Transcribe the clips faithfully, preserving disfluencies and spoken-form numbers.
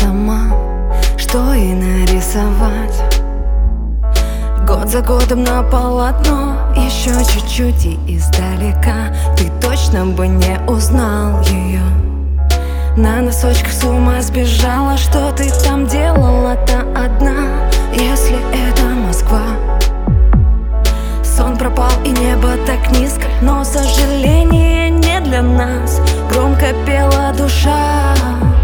сама, что и нарисовать. Год за годом на полотно, еще чуть-чуть и издалека ты точно бы не узнал ее. На носочках с ума сбежала, что ты там делала-то одна, если это Москва. Сон пропал и небо так низко, но сожаление не для нас. Громко пела душа,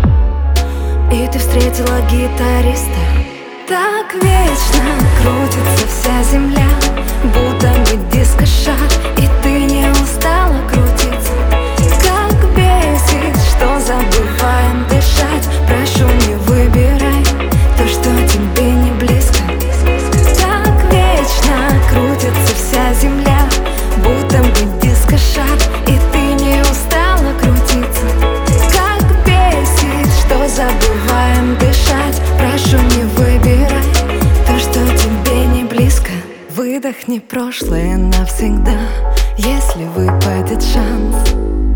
и ты встретила гитариста. Так вечно крутится вся земля, будто бы диско-шар, и ты не устала крутиться. Как бесит, что забываем дышать. Прошу, не выбирай то, что тебе не близко. Так вечно крутится вся земля, будто бы диско-шар, и ты не устала крутиться. Как бесит, что забываем дышать. Прошу, не выбирай то, что тебе не близко. Выдохни прошлое навсегда, если выпадет шанс.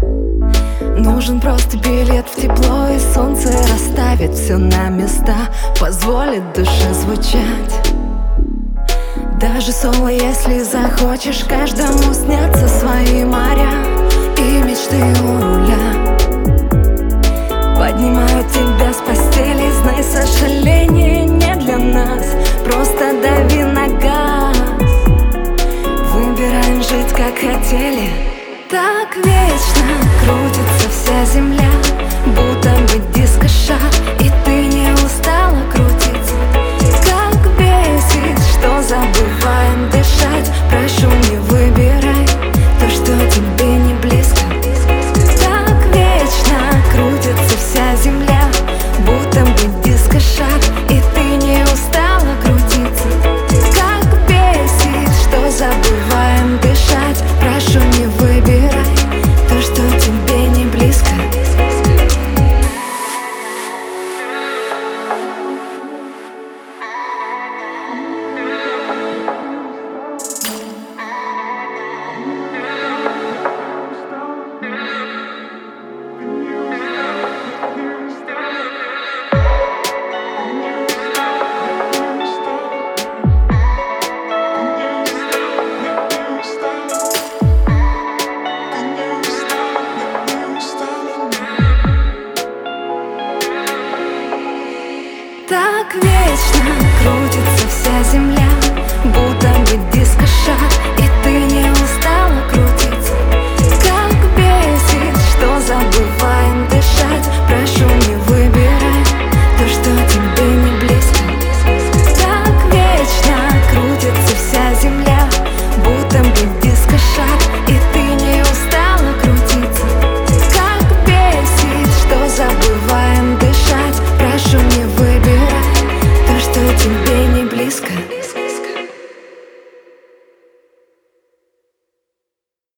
Нужен просто билет в тепло, и солнце расставит все на места, позволит душе звучать. Даже соло, если захочешь, каждому снятся свои моря и мечты у руля. Поднимают тебя с постели, знай, сожаление не для нас. Просто дави на газ, выбираем жить как хотели. Так вечно крутится вся земля, будто бы диско-шар, и ты не устала крутиться. Как бесит, что забываем дышать. Прошу, не выбирай то, что тебе не близко. Так вечно крутится вся земля, будто бы диско-шар, и ты не устала крутиться. Как бесит, что забываем дышать. Прошу, не выбирай то, что тебе не близко. Так вечно крутится вся земля, будто бы